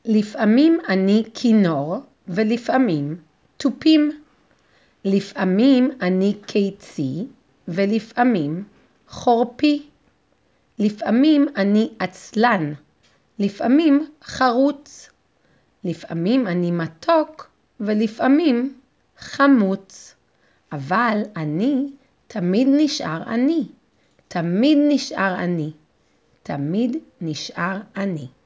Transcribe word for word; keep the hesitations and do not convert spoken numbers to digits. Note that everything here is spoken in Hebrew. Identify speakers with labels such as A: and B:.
A: לפעמים אני כינור ולפעמים תופים. לפעמים אני קיצי ולפעמים חורפי. לפעמים אני עצלן, לפעמים חרוץ. לפעמים אני מתוק ולפעמים חמוץ. אבל אני תמיד נשאר אני. תמיד נשאר אני. תמיד נשאר אני.